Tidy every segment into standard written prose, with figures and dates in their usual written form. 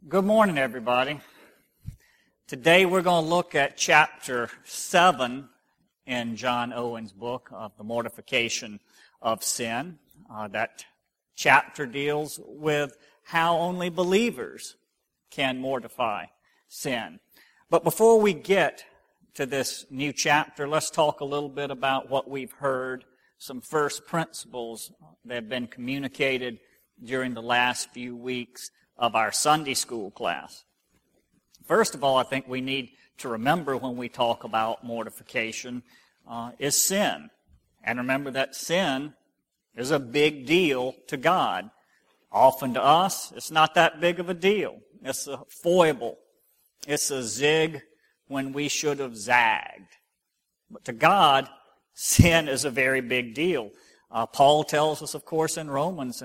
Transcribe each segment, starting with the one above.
Good morning, everybody. Today we're going to look at chapter 7 in John Owen's book of the mortification of sin. That chapter deals with how only believers can mortify sin. But before we get to this new chapter, let's talk a little bit about what we've heard, some first principles that have been communicated during the last few weeks of our Sunday school class. First of all, I think we need to remember when we talk about mortification is sin. And remember that sin is a big deal to God. Often to us, it's not that big of a deal. It's a foible. It's a zig when we should have zagged. But to God, sin is a very big deal. Paul tells us, of course, in Romans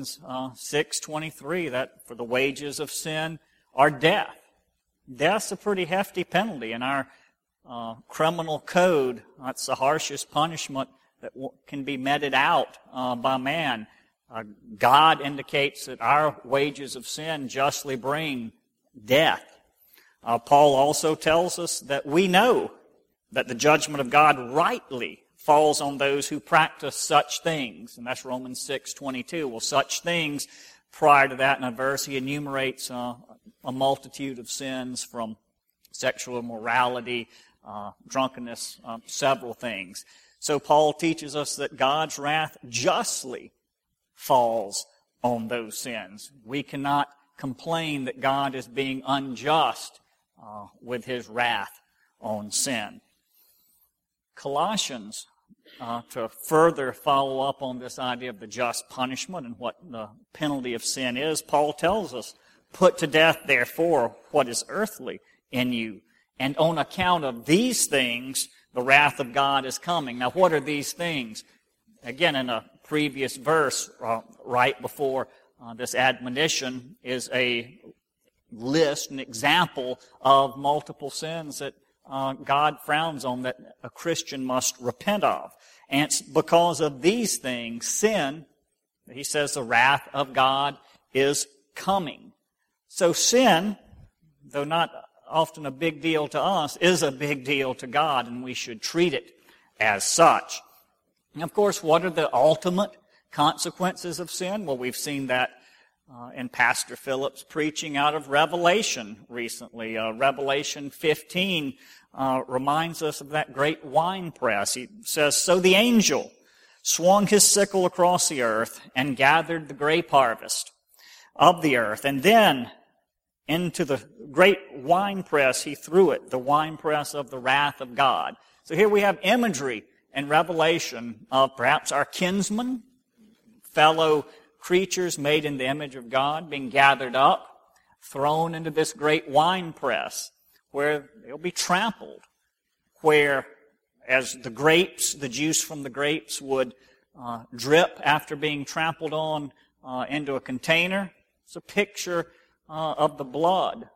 6:23, that for the wages of sin are death. Death's a pretty hefty penalty. In our criminal code, that's the harshest punishment that can be meted out by man. God indicates that our wages of sin justly bring death. Paul also tells us that we know that the judgment of God rightly falls on those who practice such things. And that's Romans 6:22. Well, such things, prior to that in a verse, he enumerates a multitude of sins from sexual immorality, drunkenness, several things. So Paul teaches us that God's wrath justly falls on those sins. We cannot complain that God is being unjust with his wrath on sin. Colossians, to further follow up on this idea of the just punishment and what the penalty of sin is, Paul tells us, "Put to death, therefore, what is earthly in you. And on account of these things, the wrath of God is coming." Now, what are these things? Again, in a previous verse, right before this admonition, is a list, an example of multiple sins that God frowns on that a Christian must repent of. And it's because of these things, sin, he says the wrath of God is coming. So sin, though not often a big deal to us, is a big deal to God, and we should treat it as such. And of course, what are the ultimate consequences of sin? Well, we've seen that in Pastor Philip's preaching out of Revelation recently. Revelation 15 reminds us of that great winepress. He says, "So the angel swung his sickle across the earth and gathered the grape harvest of the earth. And then into the great winepress he threw it, the winepress of the wrath of God." So here we have imagery in Revelation of perhaps our kinsmen, fellow creatures made in the image of God, being gathered up, thrown into this great winepress, where they'll be trampled, where as the grapes, the juice from the grapes would drip after being trampled on into a container. It's a picture of the blood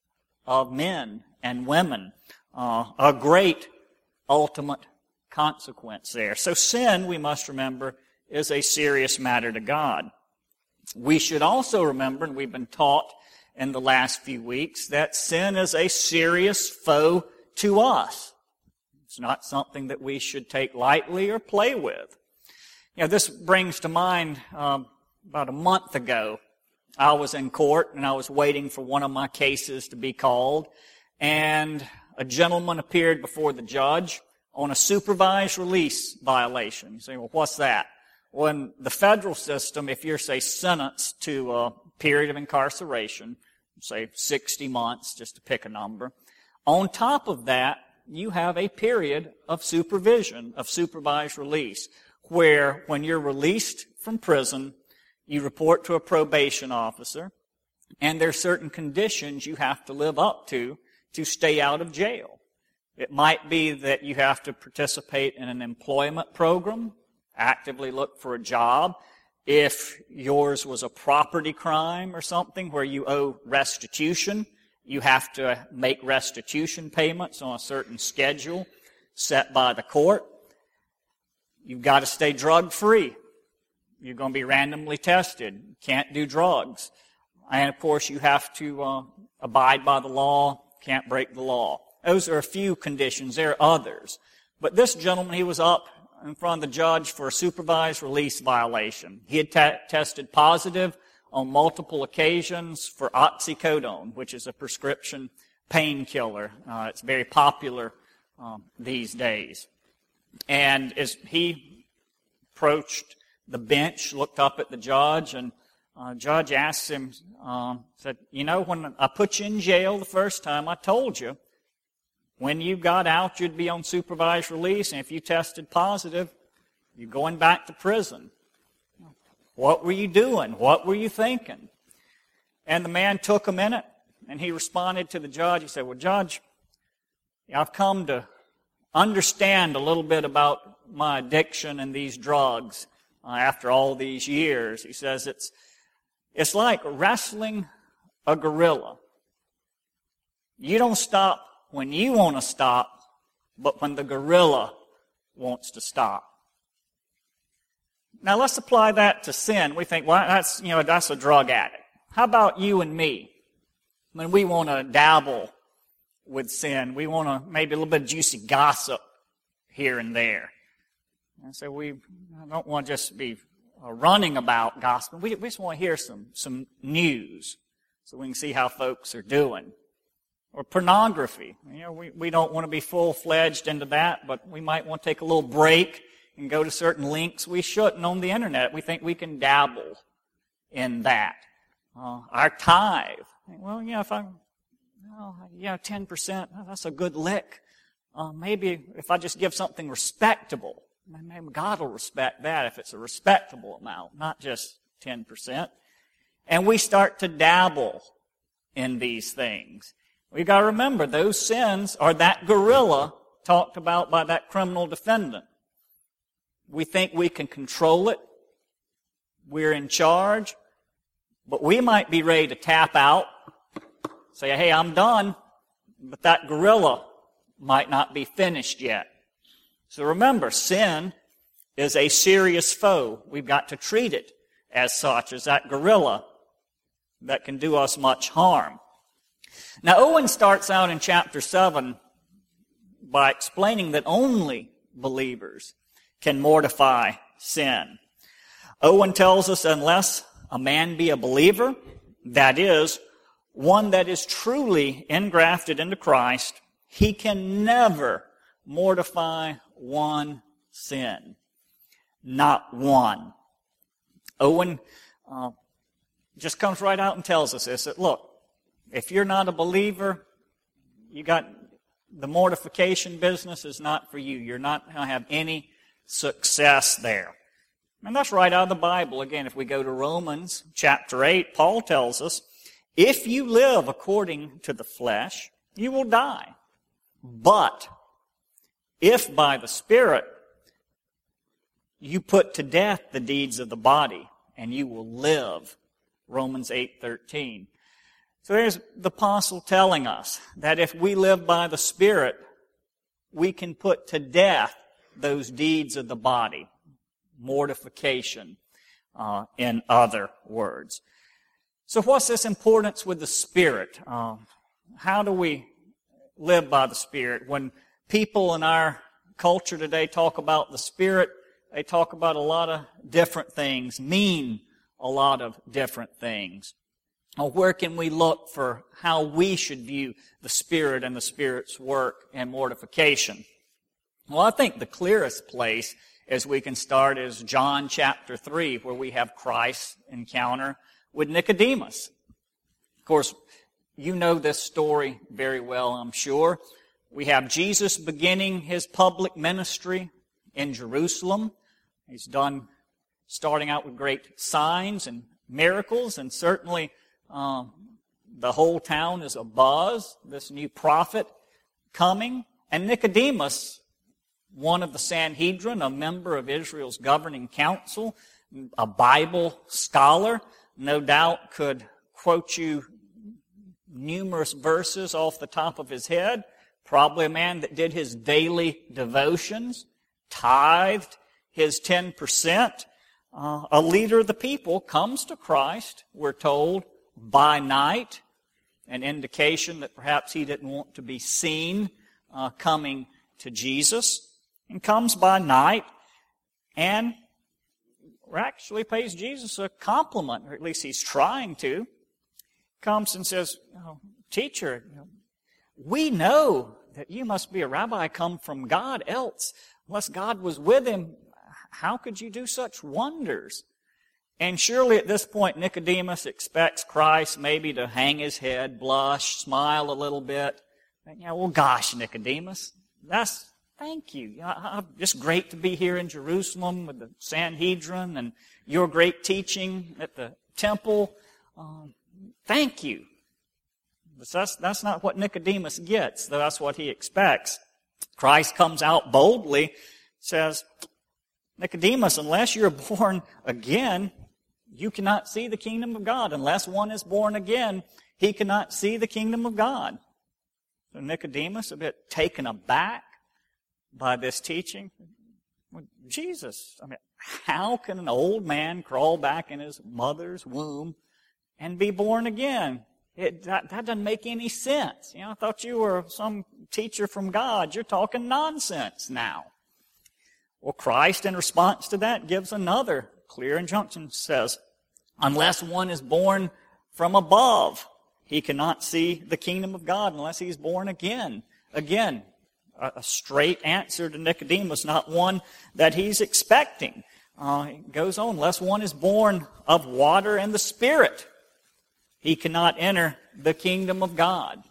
of men and women, a great ultimate consequence there. So sin, we must remember, is a serious matter to God. We should also remember, and we've been taught in the last few weeks, that sin is a serious foe to us. It's not something that we should take lightly or play with. You know, this brings to mind about a month ago, I was in court and I was waiting for one of my cases to be called, and a gentleman appeared before the judge on a supervised release violation. You say, well, what's that? Well, in the federal system, if you're, say, sentenced to a period of incarceration, say 60 months, just to pick a number, on top of that, you have a period of supervision, of supervised release, where when you're released from prison, you report to a probation officer, and there are certain conditions you have to live up to stay out of jail. It might be that you have to participate in an employment program, actively look for a job. If yours was a property crime or something where you owe restitution, you have to make restitution payments on a certain schedule set by the court. You've got to stay drug-free. You're going to be randomly tested. Can't do drugs. And, of course, you have to abide by the law, can't break the law. Those are a few conditions. There are others. But this gentleman, he was up in front of the judge for a supervised release violation. He had tested positive on multiple occasions for oxycodone, which is a prescription painkiller. It's very popular these days. And as he approached the bench, looked up at the judge, and judge asked him, said, you know, when I put you in jail the first time, I told you when you got out, you'd be on supervised release, and if you tested positive, you're going back to prison. What were you doing? What were you thinking? And the man took a minute, and he responded to the judge. He said, well, Judge, I've come to understand a little bit about my addiction and these drugs after all these years. He says, it's like wrestling a gorilla. You don't stop when you want to stop, but when the gorilla wants to stop. Now let's apply that to sin. We think, well, that's a drug addict. How about you and me? When we want to dabble with sin, we want to maybe a little bit of juicy gossip here and there. And so we don't want to just be running about gossip. We just want to hear some news so we can see how folks are doing. Or pornography. We don't want to be full-fledged into that, but we might want to take a little break and go to certain links we shouldn't on the internet. We think we can dabble in that. Our tithe. Well, if 10%, that's a good lick. Maybe if I just give something respectable, maybe God will respect that if it's a respectable amount, not just 10%. And we start to dabble in these things. We've got to remember, those sins are that gorilla talked about by that criminal defendant. We think we can control it. We're in charge. But we might be ready to tap out, say, hey, I'm done. But that gorilla might not be finished yet. So remember, sin is a serious foe. We've got to treat it as such, as that gorilla that can do us much harm. Now, Owen starts out in chapter 7 by explaining that only believers can mortify sin. Owen tells us unless a man be a believer, that is, one that is truly engrafted into Christ, he can never mortify one sin. Not one. Owen just comes right out and tells us this, that look, if you're not a believer, the mortification business is not for you. You're not going to have any success there. And that's right out of the Bible. Again, if we go to Romans chapter 8, Paul tells us, if you live according to the flesh, you will die. But if by the Spirit you put to death the deeds of the body, and you will live. Romans 8:13. So there's the apostle telling us that if we live by the Spirit, we can put to death those deeds of the body. Mortification, in other words. So what's this importance with the Spirit? How do we live by the Spirit? When people in our culture today talk about the Spirit, they talk about a lot of different things, mean a lot of different things. Where can we look for how we should view the Spirit and the Spirit's work and mortification? Well, I think the clearest place as we can start is John chapter 3, where we have Christ's encounter with Nicodemus. Of course, you know this story very well, I'm sure. We have Jesus beginning his public ministry in Jerusalem. He's starting out with great signs and miracles, and certainly the whole town is abuzz, this new prophet coming. And Nicodemus, one of the Sanhedrin, a member of Israel's governing council, a Bible scholar, no doubt could quote you numerous verses off the top of his head. Probably a man that did his daily devotions, tithed his 10%. A leader of the people comes to Christ, we're told, by night, an indication that perhaps he didn't want to be seen coming to Jesus, and comes by night and actually pays Jesus a compliment, or at least he's trying to. Comes and says, "Oh, teacher, we know that you must be a rabbi come from God, else, unless God was with him, how could you do such wonders?" And surely at this point Nicodemus expects Christ maybe to hang his head, blush, smile a little bit. And, well, gosh, Nicodemus, thank you. Just great to be here in Jerusalem with the Sanhedrin and your great teaching at the temple. Thank you. But that's not what Nicodemus gets, though that's what he expects. Christ comes out boldly, says, "Nicodemus, unless you're born again, you cannot see the kingdom of God. Unless one is born again, he cannot see the kingdom of God." So Nicodemus, a bit taken aback by this teaching. Well, Jesus, how can an old man crawl back in his mother's womb and be born again? That doesn't make any sense. I thought you were some teacher from God. You're talking nonsense now. Well, Christ, in response to that, gives another clear injunction. Says, unless one is born from above, he cannot see the kingdom of God unless he's born again. Again, a straight answer to Nicodemus, not one that he's expecting. It goes on, unless one is born of water and the Spirit, he cannot enter the kingdom of God.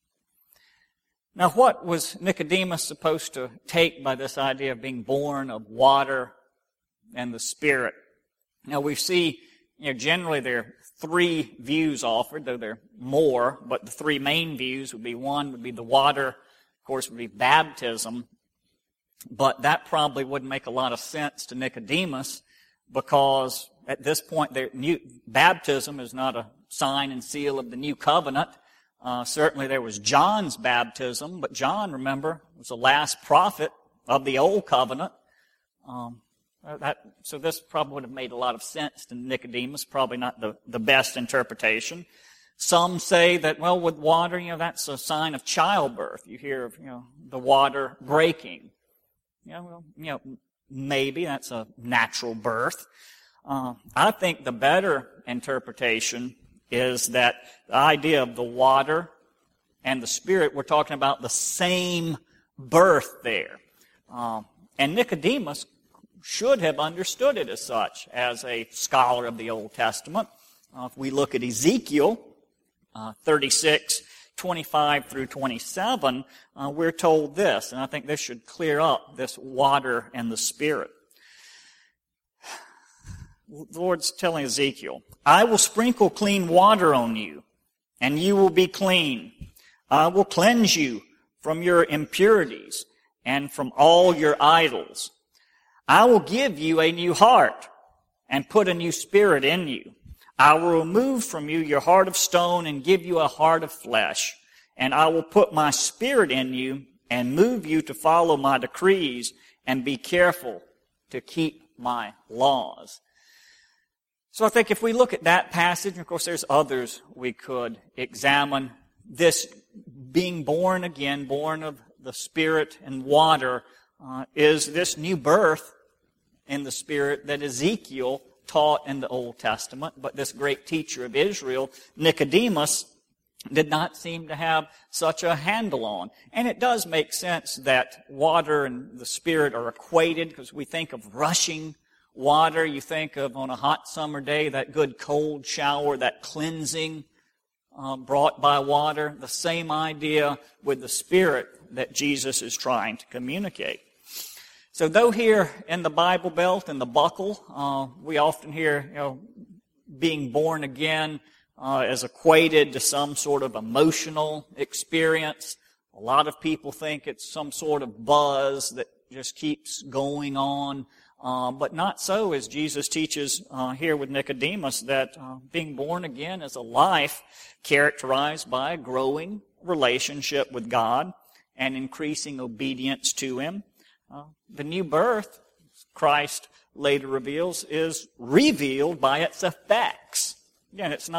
Now, what was Nicodemus supposed to take by this idea of being born of water and the Spirit? Now, we see, generally there are three views offered, though there are more, but the three main views would be, one would be the water, of course, would be baptism, but that probably wouldn't make a lot of sense to Nicodemus, because at this point, baptism is not a sign and seal of the new covenant. Certainly there was John's baptism, but John, remember, was the last prophet of the old covenant. So this probably would have made a lot of sense to Nicodemus, probably not the best interpretation. Some say that, well, with water, that's a sign of childbirth. You hear of, the water breaking. Maybe that's a natural birth. I think the better interpretation is that the idea of the water and the Spirit, we're talking about the same birth there. And Nicodemus should have understood it as such, as a scholar of the Old Testament. If we look at Ezekiel 36:25 through 27, we're told this, and I think this should clear up this water and the Spirit. The Lord's telling Ezekiel, "I will sprinkle clean water on you, and you will be clean. I will cleanse you from your impurities and from all your idols. I will give you a new heart and put a new spirit in you. I will remove from you your heart of stone and give you a heart of flesh. And I will put my spirit in you and move you to follow my decrees and be careful to keep my laws." So I think if we look at that passage, and of course there's others we could examine, this being born again, born of the Spirit and water, is this new birth in the Spirit that Ezekiel taught in the Old Testament, but this great teacher of Israel, Nicodemus, did not seem to have such a handle on. And it does make sense that water and the Spirit are equated, because we think of rushing water. You think of, on a hot summer day, that good cold shower, that cleansing brought by water. The same idea with the Spirit that Jesus is trying to communicate. So though here in the Bible Belt and the Buckle, we often hear, being born again is equated to some sort of emotional experience. A lot of people think it's some sort of buzz that just keeps going on. But not so, as Jesus teaches here with Nicodemus, that being born again is a life characterized by a growing relationship with God and increasing obedience to Him. The new birth, Christ later reveals, is revealed by its effects. Again, it's not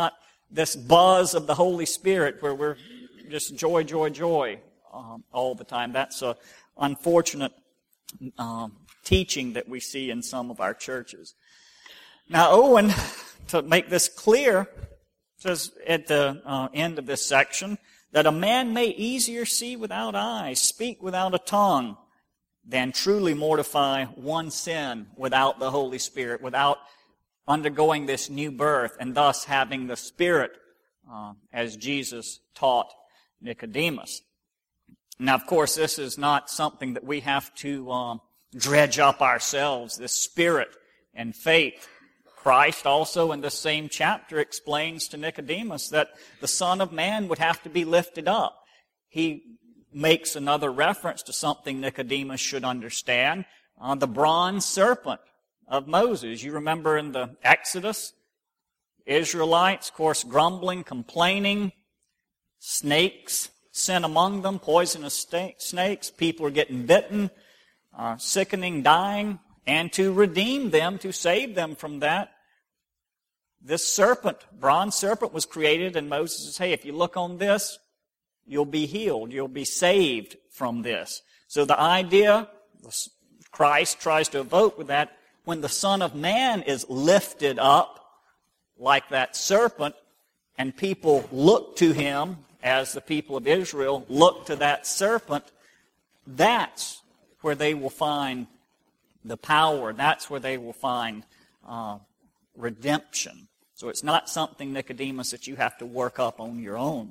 this buzz of the Holy Spirit where we're just joy, joy, joy all the time. That's an unfortunate teaching that we see in some of our churches. Now, Owen, to make this clear, says at the end of this section, that a man may easier see without eyes, speak without a tongue, than truly mortify one sin without the Holy Spirit, without undergoing this new birth, and thus having the Spirit, as Jesus taught Nicodemus. Now, of course, this is not something that we have to dredge up ourselves, this Spirit and faith. Christ also in the same chapter explains to Nicodemus that the Son of Man would have to be lifted up. He makes another reference to something Nicodemus should understand, the bronze serpent of Moses. You remember in the Exodus, Israelites, of course, grumbling, complaining, snakes sin among them, poisonous snakes, people are getting bitten, sickening, dying, and to redeem them, to save them from that, this serpent, bronze serpent, was created, and Moses says, hey, if you look on this, you'll be healed. You'll be saved from this. So the idea Christ tries to evoke with that, when the Son of Man is lifted up like that serpent, and people look to him as the people of Israel look to that serpent, that's where they will find the power. That's where they will find redemption. So it's not something, Nicodemus, that you have to work up on your own.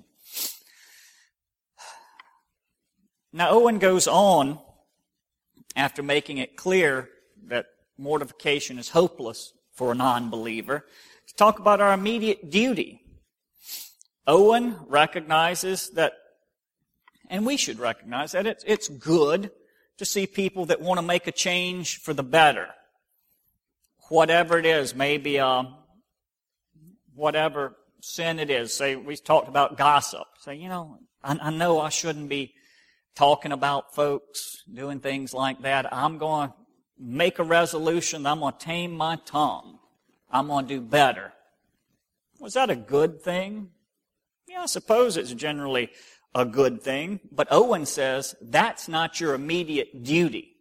Now, Owen goes on, after making it clear that mortification is hopeless for a non-believer, to talk about our immediate duty. Owen recognizes that, and we should recognize that, it's good to see people that want to make a change for the better. Whatever it is, maybe whatever sin it is. Say, we talked about gossip. Say, I know I shouldn't be talking about folks, doing things like that. I'm going to make a resolution that I'm going to tame my tongue. I'm going to do better. Was that a good thing? Yeah, I suppose it's generally a good thing. But Owen says that's not your immediate duty.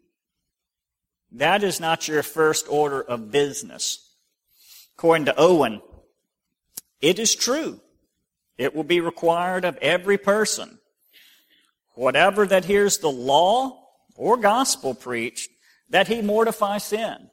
That is not your first order of business. According to Owen, it is true. It will be required of every person, whatever that hears the law or gospel preached, that he mortify sin.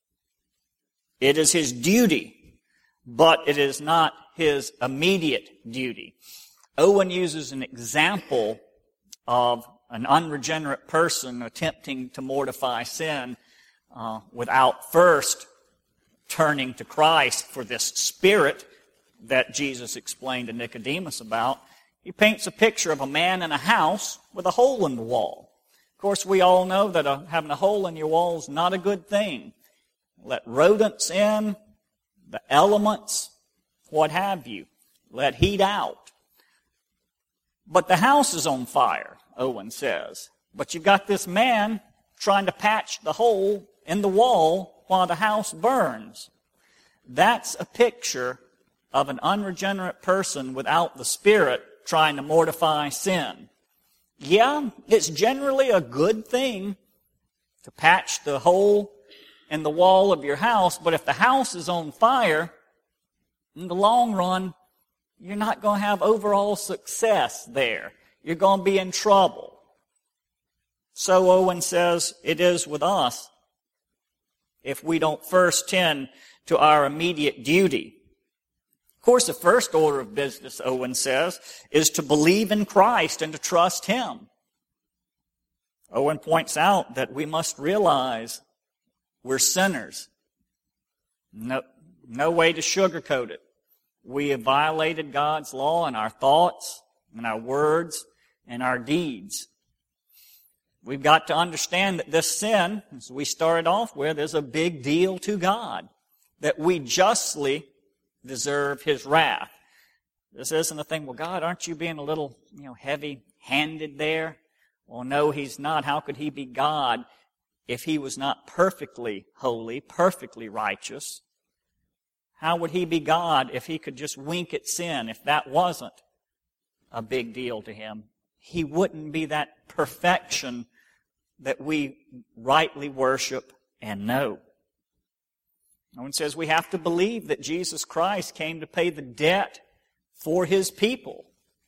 It is his duty, but it is not his immediate duty. Owen uses an example of an unregenerate person attempting to mortify sin without first turning to Christ for this Spirit that Jesus explained to Nicodemus about. He paints a picture of a man in a house with a hole in the wall. Of course, we all know that having a hole in your wall is not a good thing. Let rodents in, the elements, what have you. Let heat out. But the house is on fire, Owen says. But you've got this man trying to patch the hole in the wall while the house burns. That's a picture of an unregenerate person without the Spirit trying to mortify sin. Yeah, it's generally a good thing to patch the hole in the wall of your house, but if the house is on fire, in the long run, you're not going to have overall success there. You're going to be in trouble. So Owen says it is with us if we don't first tend to our immediate duty. Of course, the first order of business, Owen says, is to believe in Christ and to trust Him. Owen points out that we must realize we're sinners. No way to sugarcoat it. We have violated God's law in our thoughts, in our words, and our deeds. We've got to understand that this sin, as we started off with, is a big deal to God, that we justly deserve His wrath. This isn't a thing, well, God, aren't you being a little, heavy-handed there? Well, no, He's not. How could He be God if He was not perfectly holy, perfectly righteous? How would he be God if he could just wink at sin, if that wasn't a big deal to him? He wouldn't be that perfection that we rightly worship and know. No one says we have to believe that Jesus Christ came to pay the debt for his people,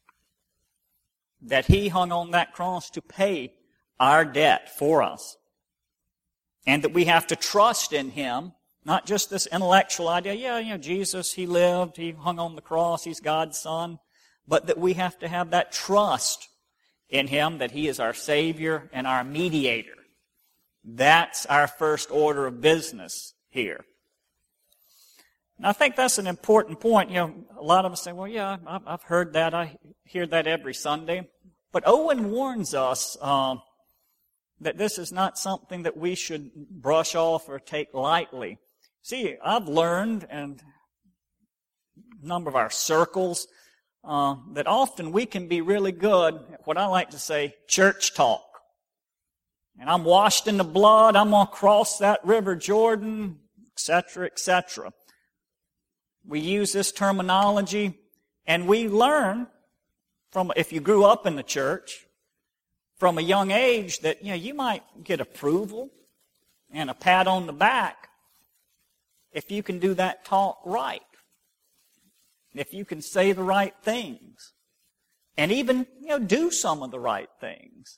that he hung on that cross to pay our debt for us, and that we have to trust in him, not just this intellectual idea, Jesus, he lived, he hung on the cross, he's God's son, but that we have to have that trust in him, that he is our Savior and our mediator. That's our first order of business here. And I think that's an important point. A lot of us say, well, yeah, I've heard that. I hear that every Sunday. But Owen warns us that this is not something that we should brush off or take lightly. See, I've learned in a number of our circles that often we can be really good at what I like to say, church talk. And I'm washed in the blood, I'm going to cross that river Jordan, etc., etc. We use this terminology, and we learn from, if you grew up in the church, from a young age that, you might get approval and a pat on the back if you can do that talk right. If you can say the right things. And even, do some of the right things.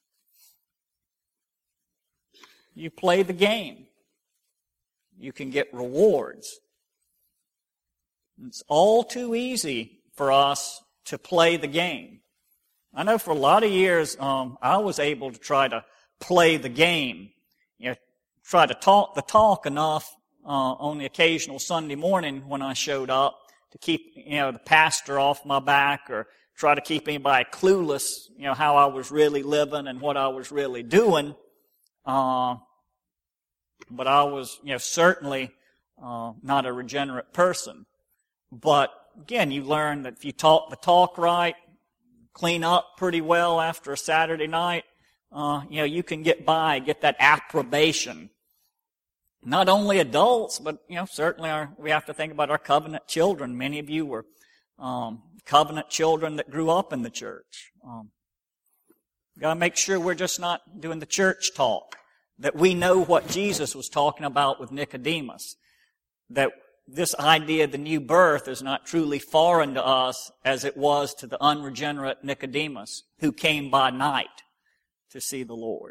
You play the game. You can get rewards. It's all too easy for us to play the game. I know for a lot of years, I was able to try to play the game. Try to talk the talk enough on the occasional Sunday morning when I showed up to keep, the pastor off my back, or try to keep anybody clueless, how I was really living and what I was really doing. But I was, certainly not a regenerate person. But again, you learn that if you talk the talk right, clean up pretty well after a Saturday night, you can get by, get that approbation. Not only adults, but, certainly we have to think about our covenant children. Many of you were covenant children that grew up in the church. Got to make sure we're just not doing the church talk, that we know what Jesus was talking about with Nicodemus, that this idea of the new birth is not truly foreign to us as it was to the unregenerate Nicodemus who came by night to see the Lord.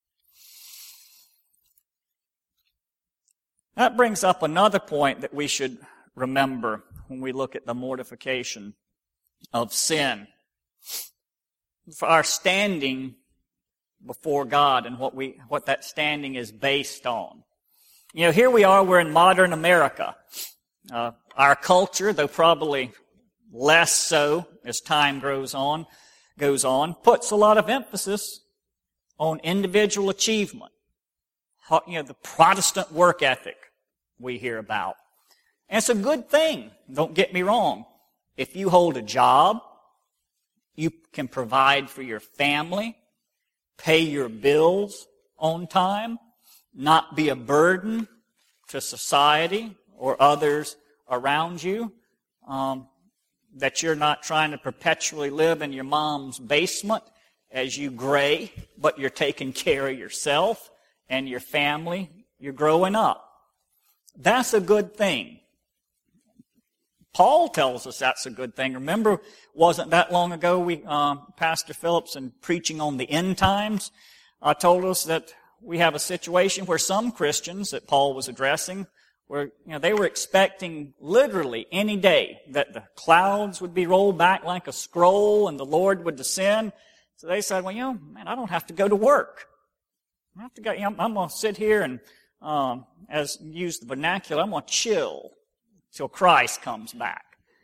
That brings up another point that we should remember when we look at the mortification of sin. For our standing before God and what that standing is based on. Here we are, we're in modern America. Our culture, though probably less so as time goes on, puts a lot of emphasis on individual achievement. The Protestant work ethic we hear about. And it's a good thing, don't get me wrong. If you hold a job, you can provide for your family, pay your bills on time, not be a burden to society or others around you, that you're not trying to perpetually live in your mom's basement as you gray, but you're taking care of yourself and your family. You're growing up. That's a good thing. Paul tells us that's a good thing. Remember, wasn't that long ago, Pastor Phillips, in preaching on the end times, told us that we have a situation where some Christians that Paul was addressing, where they were expecting literally any day that the clouds would be rolled back like a scroll and the Lord would descend. So they said, well, I don't have to go to work. I don't have to go. I'm going to sit here and, as use the vernacular, I'm going to chill till Christ comes back.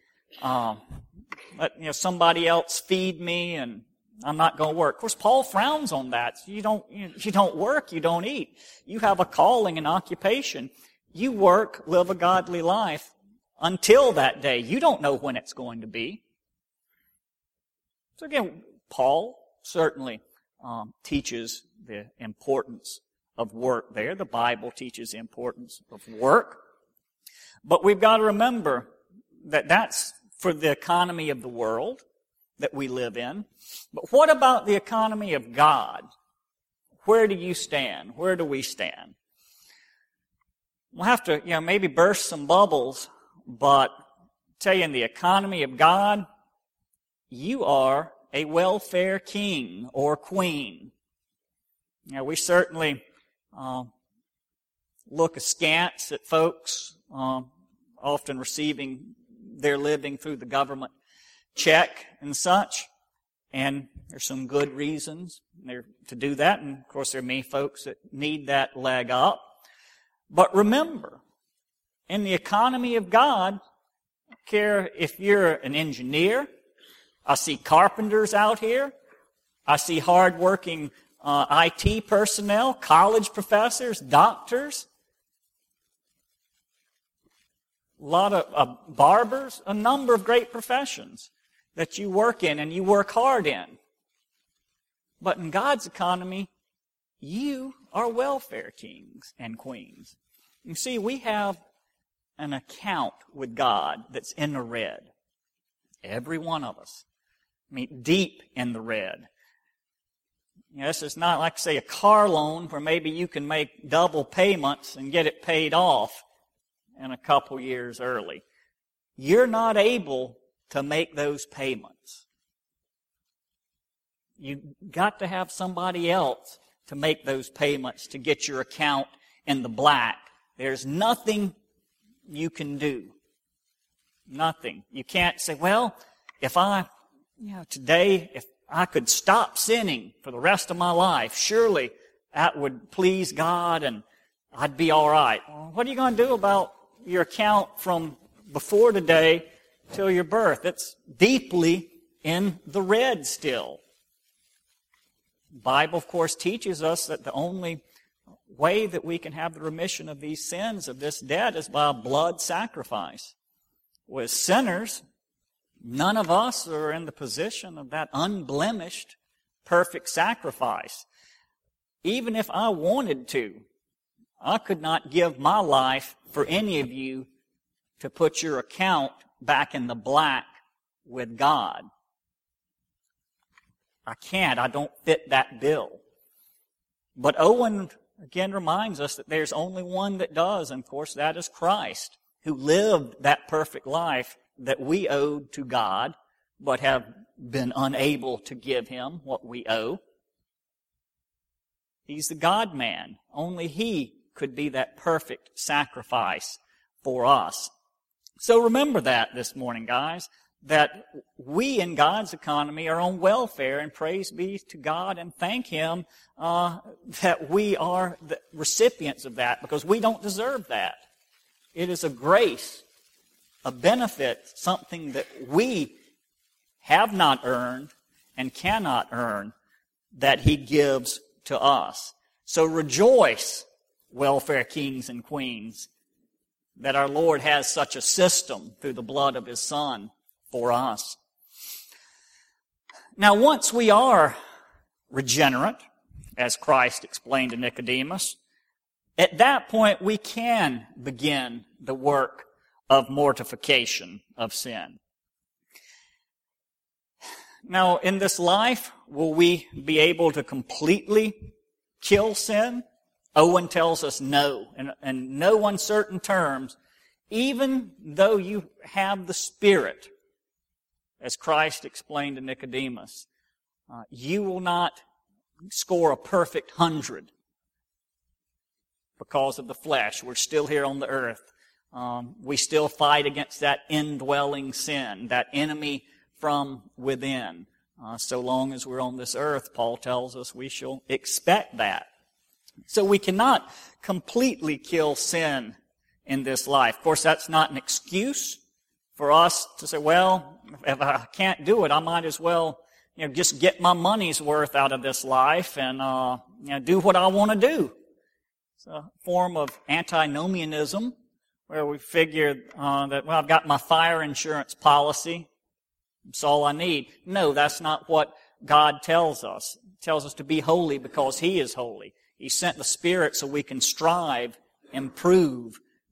Let somebody else feed me, and I'm not going to work. Of course, Paul frowns on that. You don't work, you don't eat. You have a calling and occupation. You work, live a godly life until that day. You don't know when it's going to be. So again, Paul certainly teaches the importance of work there. The Bible teaches the importance of work. But we've got to remember that that's for the economy of the world that we live in. But what about the economy of God? Where do you stand? Where do we stand? We'll have to, maybe burst some bubbles, but tell you, in the economy of God, you are a welfare king or queen. We certainly look askance at folks often receiving their living through the government check and such, and there's some good reasons there to do that, and of course there are many folks that need that leg up. But remember, in the economy of God, I don't care if you're an engineer. I see carpenters out here. I see hard-working IT personnel, college professors, doctors, a lot of barbers, a number of great professions that you work in and you work hard in. But in God's economy, you are welfare kings and queens. You see, we have an account with God that's in the red. Every one of us. Deep in the red. This is not like, say, a car loan where maybe you can make double payments and get it paid off in a couple years early. You're not able to make those payments. You've got to have somebody else to make those payments to get your account in the black. There's nothing you can do. Nothing. You can't say, well, if today, if I could stop sinning for the rest of my life, surely that would please God and I'd be all right. Well, what are you going to do about your account from before today till your birth? It's deeply in the red still. The Bible, of course, teaches us that the only way that we can have the remission of these sins, of this debt, is by a blood sacrifice. With sinners, none of us are in the position of that unblemished, perfect sacrifice. Even if I wanted to, I could not give my life for any of you to put your account back in the black with God. I can't. I don't fit that bill. But Owen again reminds us that there's only one that does, and of course that is Christ, who lived that perfect life that we owed to God, but have been unable to give Him what we owe. He's the God-man. Only He could be that perfect sacrifice for us. So remember that this morning, guys, that we in God's economy are on welfare, and praise be to God, and thank Him that we are the recipients of that, because we don't deserve that. It is a grace, a benefit, something that we have not earned and cannot earn, that He gives to us. So rejoice, welfare kings and queens, that our Lord has such a system through the blood of His Son for us. Now, once we are regenerate, as Christ explained to Nicodemus, at that point we can begin the work of mortification of sin. Now, in this life, will we be able to completely kill sin? Owen tells us no, in no uncertain terms, even though you have the Spirit, as Christ explained to Nicodemus, you will not score a perfect 100 because of the flesh. We're still here on the earth. We still fight against that indwelling sin, that enemy from within. So long as we're on this earth, Paul tells us we shall expect that. So we cannot completely kill sin in this life. Of course, that's not an excuse for us to say, well, if I can't do it, I might as well, just get my money's worth out of this life and, do what I want to do. It's a form of antinomianism where we figure that, well, I've got my fire insurance policy. That's all I need. No, that's not what God tells us. He tells us to be holy because He is holy. He sent the Spirit so we can strive, improve,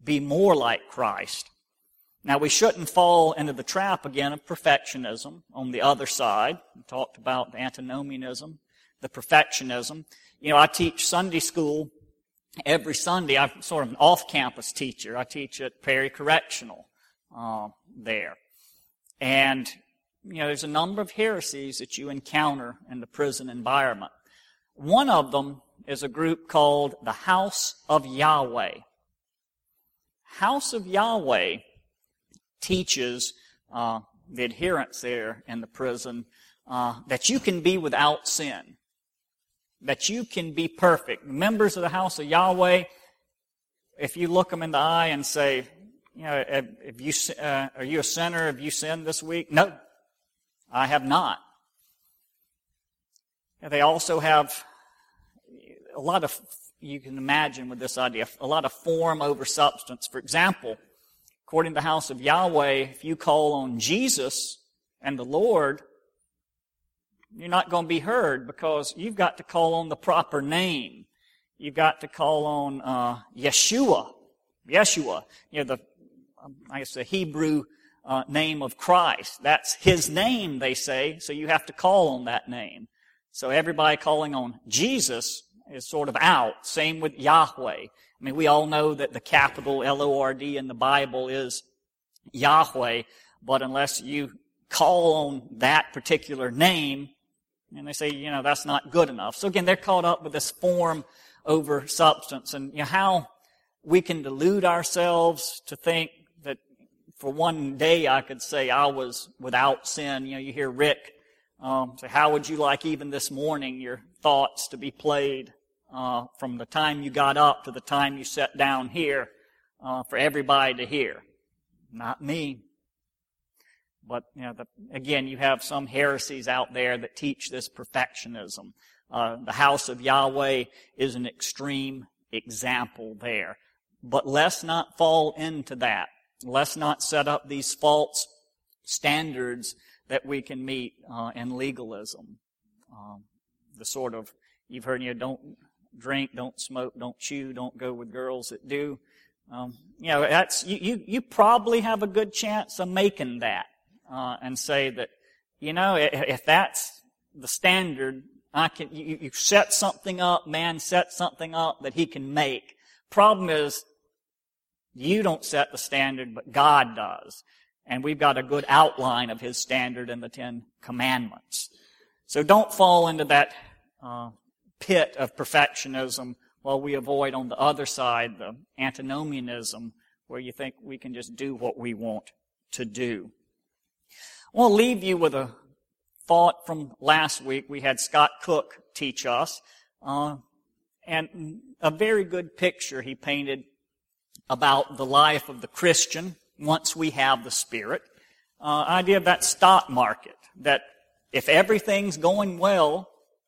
be more like Christ. Now, we shouldn't fall into the trap again of perfectionism on the other side. We talked about the antinomianism, the perfectionism. You know, I teach Sunday school every Sunday. I'm sort of an off-campus teacher. I teach at Perry Correctional there. And, you know, there's a number of heresies that you encounter in the prison environment. One of them is a group called the House of Yahweh. House of Yahweh teaches the adherents there in the prison that you can be without sin, that you can be perfect. Members of the House of Yahweh, if you look them in the eye and say, you know, are you a sinner? Have you sinned this week? No, I have not. They also have a lot of, you can imagine with this idea, a lot of form over substance. For example, according to the House of Yahweh, if you call on Jesus and the Lord, you're not going to be heard because you've got to call on the proper name. You've got to call on Yeshua. You know, the Hebrew name of Christ. That's His name, they say, so you have to call on that name. So everybody calling on Jesus is sort of out. Same with Yahweh. I mean, we all know that the capital L-O-R-D in the Bible is Yahweh, but unless you call on that particular name, and they say, you know, that's not good enough. So again, they're caught up with this form over substance, and you know, how we can delude ourselves to think that for one day I could say I was without sin. You know, you hear Rick say, how would you like even this morning your thoughts to be played from the time you got up to the time you sat down here for everybody to hear? Not me. But, you know, again, you have some heresies out there that teach this perfectionism. The House of Yahweh is an extreme example there. But let's not fall into that. Let's not set up these false standards that we can meet in legalism. The sort of, you've heard, you know, don't drink, don't smoke, don't chew, don't go with girls that do. You know, that's you probably have a good chance of making that and say that, you know, if that's the standard, you set something up, man set something up that he can make. Problem is, you don't set the standard, but God does. And we've got a good outline of His standard in the Ten Commandments. So don't fall into that pit of perfectionism while we avoid on the other side the antinomianism where you think we can just do what we want to do. I want to leave you with a thought from last week. We had Scott Cook teach us, and a very good picture he painted about the life of the Christian once we have the Spirit. Idea of that stock market, that if everything's going well,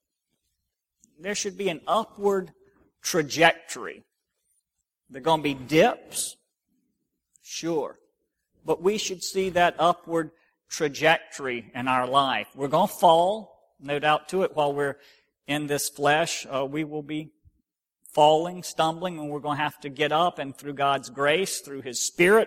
there should be an upward trajectory. There are going to be dips, sure, but we should see that upward trajectory in our life. We're going to fall, no doubt to it, while we're in this flesh. We will be falling, stumbling, and we're going to have to get up, and through God's grace, through His Spirit,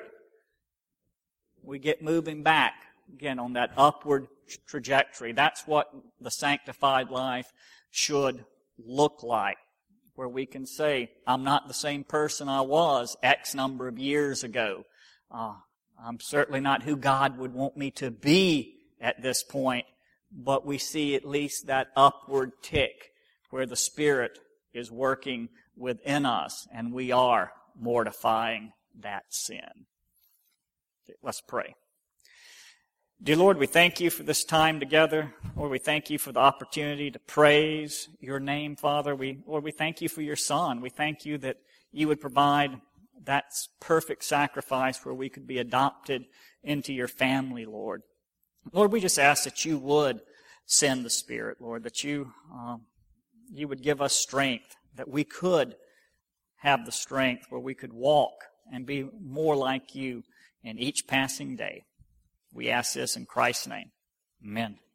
we get moving back again on that upward trajectory. That's what the sanctified life should look like, where we can say, I'm not the same person I was X number of years ago. I'm certainly not who God would want me to be at this point, but we see at least that upward tick where the Spirit is working within us and we are mortifying that sin. Let's pray. Dear Lord, we thank You for this time together. Lord, we thank You for the opportunity to praise Your name, Father. Lord, we thank You for Your Son. We thank You that You would provide that perfect sacrifice where we could be adopted into Your family, Lord. Lord, we just ask that You would send the Spirit, Lord, that You would give us strength, that we could have the strength where we could walk and be more like You in each passing day. We ask this in Christ's name. Amen.